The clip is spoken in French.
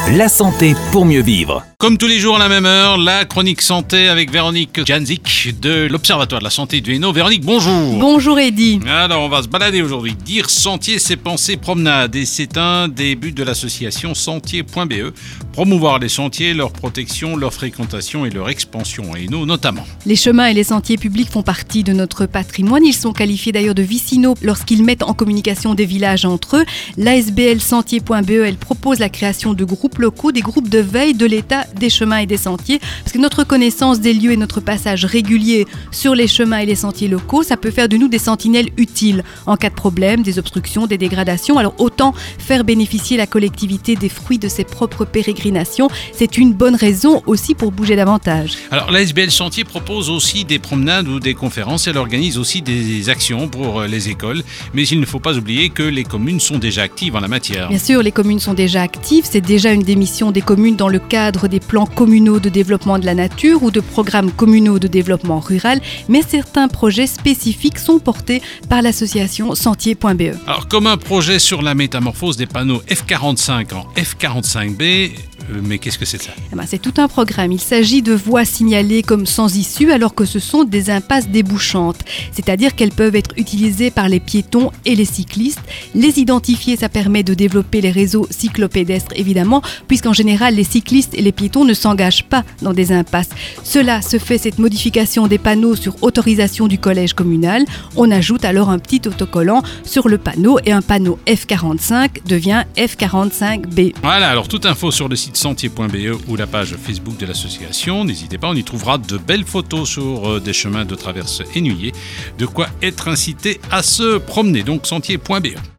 La santé pour mieux vivre. Comme tous les jours à la même heure, la chronique santé avec Véronique Janzik de l'Observatoire de la santé du Hainaut. Véronique, bonjour. Bonjour Eddy. Alors, on va se balader aujourd'hui. Dire sentier, c'est penser promenade. Et c'est un des buts de l'association sentier.be. Promouvoir les sentiers, leur protection, leur fréquentation et leur expansion au Hainaut notamment. Les chemins et les sentiers publics font partie de notre patrimoine. Ils sont qualifiés d'ailleurs de vicinaux lorsqu'ils mettent en communication des villages entre eux. L'ASBL sentier.be, elle propose la création de groupes locaux, des groupes de veille de l'état des chemins et des sentiers, parce que notre connaissance des lieux et notre passage régulier sur les chemins et les sentiers locaux, ça peut faire de nous des sentinelles utiles en cas de problème, des obstructions, des dégradations. Alors autant faire bénéficier la collectivité des fruits de ses propres pérégrinations, c'est une bonne raison aussi pour bouger davantage. Alors l'ASBL Sentier propose aussi des promenades ou des conférences, elle organise aussi des actions pour les écoles, mais il ne faut pas oublier que les communes sont déjà actives en la matière. Bien sûr, les communes sont déjà actives, c'est déjà une des missions des communes dans le cadre des plans communaux de développement de la nature ou de programmes communaux de développement rural, mais certains projets spécifiques sont portés par l'association sentier.be. Alors comme un projet sur la métamorphose des panneaux F45 en F45B, mais qu'est-ce que c'est ça ? C'est tout un programme. Il s'agit de voies signalées comme sans issue alors que ce sont des impasses débouchantes, c'est-à-dire qu'elles peuvent être utilisées par les piétons et les cyclistes. Les identifier, ça permet de développer les réseaux cyclopédestres évidemment, puisqu'en général les cyclistes et les piétons ne s'engagent pas dans des impasses. Cela se fait, cette modification des panneaux sur autorisation du collège communal. On ajoute alors un petit autocollant sur le panneau et un panneau F45 devient F45B. Voilà, alors toute info sur le site sentier.be ou la page Facebook de l'association. N'hésitez pas, on y trouvera de belles photos sur des chemins de traverse ennuyés. De quoi être incité à se promener, donc sentier.be.